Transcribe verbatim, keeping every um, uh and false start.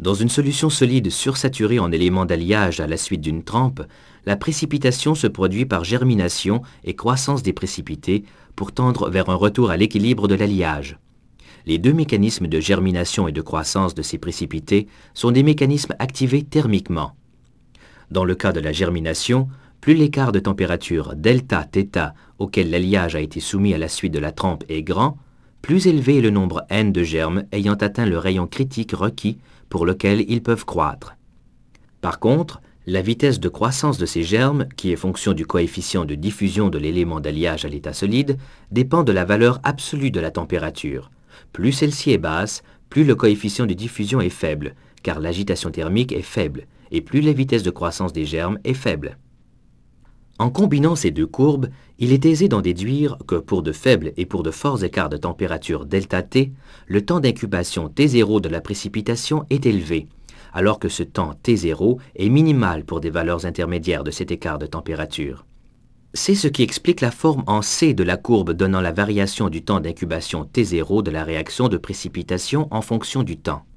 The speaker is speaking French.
Dans une solution solide sursaturée en éléments d'alliage à la suite d'une trempe, la précipitation se produit par germination et croissance des précipités pour tendre vers un retour à l'équilibre de l'alliage. Les deux mécanismes de germination et de croissance de ces précipités sont des mécanismes activés thermiquement. Dans le cas de la germination, plus l'écart de température delta-θ auquel l'alliage a été soumis à la suite de la trempe est grand, plus élevé est le nombre n de germes ayant atteint le rayon critique requis pour lequel ils peuvent croître. Par contre, la vitesse de croissance de ces germes, qui est fonction du coefficient de diffusion de l'élément d'alliage à l'état solide, dépend de la valeur absolue de la température. Plus celle-ci est basse, plus le coefficient de diffusion est faible, car l'agitation thermique est faible, et plus la vitesse de croissance des germes est faible. En combinant ces deux courbes, il est aisé d'en déduire que pour de faibles et pour de forts écarts de température delta-T, le temps d'incubation T zéro de la précipitation est élevé, alors que ce temps T zéro est minimal pour des valeurs intermédiaires de cet écart de température. C'est ce qui explique la forme en C de la courbe donnant la variation du temps d'incubation T zéro de la réaction de précipitation en fonction du temps.